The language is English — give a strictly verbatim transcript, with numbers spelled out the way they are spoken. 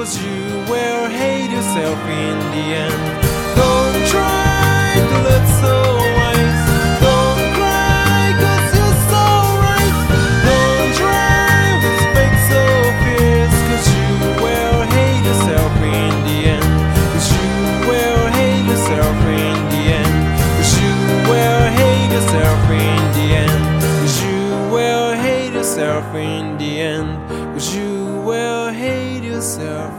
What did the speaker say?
'cause you will hate yourself in the end. Don't try to look so wise. Don't cry 'cause you're so right. Don't try with fake so fierce, 'cause you will hate yourself in the end. 'Cause you will hate yourself in the end. 'Cause you will hate yourself in the end. 'Cause you will hate yourself in the end. 'Cause you will hate yourself